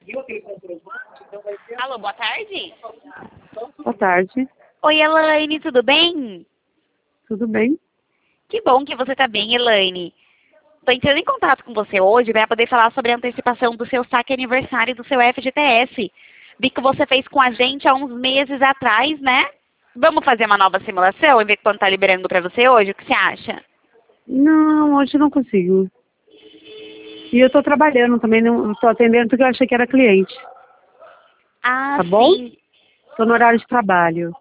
Alô, boa tarde. Boa tarde, Oi, Elaine, tudo bem? tudo bem? Que bom que você tá bem, Elaine. Tô entrando em contato com você hoje para poder falar sobre a antecipação do seu saque aniversário do seu FGTS. Vi que você fez com a gente há uns meses atrás, né? Vamos fazer uma nova simulação e ver quanto tá liberando para você hoje? O que você acha? Não, hoje não consigo. E eu tô trabalhando também, não tô atendendo porque eu achei que era cliente, Ah, tá bom? sim. Tô no horário de trabalho.